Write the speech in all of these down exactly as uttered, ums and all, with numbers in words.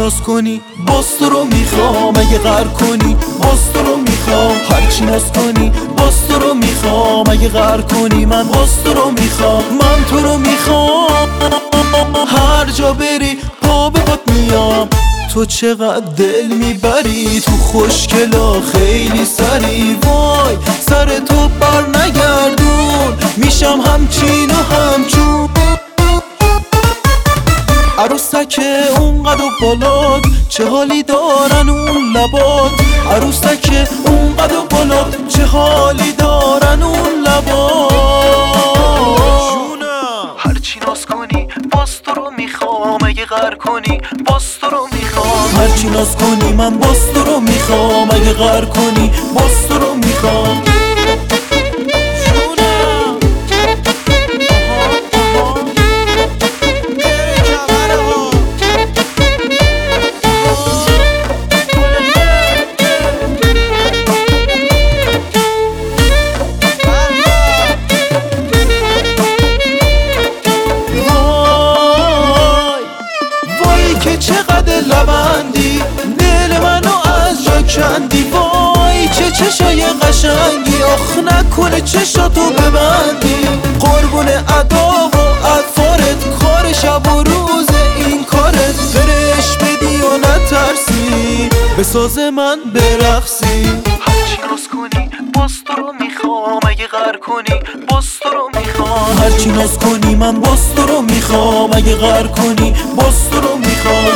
ناز کنی باز تو رو میخوام، اگه غر کنی باز تو رو میخوام. هرچی ناز کنی باز تو رو میخوام، اگه غر کنی من باز تو رو میخوام. من تو رو میخوام، هر جا بری پا به پات میام. تو چقدر دل میبری، تو خوشگلا خیلی سری. وای سر تو بر نگردون، میشم همچین و همچون. عروسک اونقدر بالات، چه حالی دارن اون لبات. عروسک اونقدر بالات، چه حالی دارن اون لبات. هرچی ناز کنی باز تو رو میخوام، اگه غر کنی باز تو رو میخوام. هرچی ناز کنی من باز تو رو میخوام، اگه غر کنی باز تو رو میخوام. که چقدر لبندی، دل منو از جا کندی. وای چه چشای قشنگی، آخ نکنه چشاتو ببندی. قربون ادا و اطفارت، کار شب و روز این کارت. فرش بدی و نترسی، به ساز من برقصی. هرچی ناز کنی باز تو رو میخوام، اگه غر کنی باز تو رو میخوام. هرچی ناز کنی من باز تو رو میخوام، اگه غر کنی باز تو رو میخوام.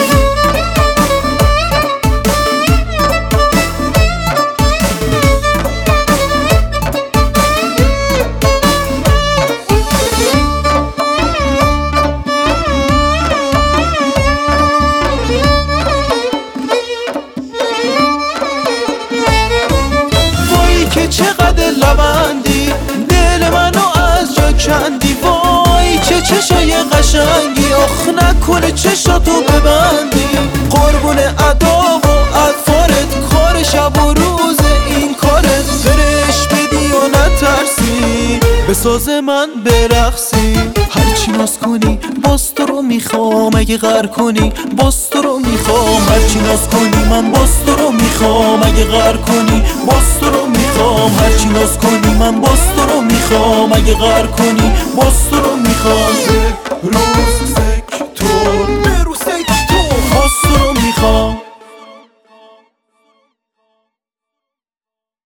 که چقدر لبندی، دل منو از جا کندی. وای چه چشای قشنگی، آخ نکنه چشاتو ببندی. قربون ادا و اطفارت، کار شب و روز این کارت. فرش بدی و نترسی، به ساز من برقصی. هرچی ناز کنی باز تو رو میخوام، اگه غر کنی باز تو رو میخوام. هرچی ناز کنی من باز تو رو میخوام، اگه غر کنی باز تو رو میخوام. هرچی ناز کنی من باز تو رو میخوام، اگه غر کنی باز تو رو میخوام.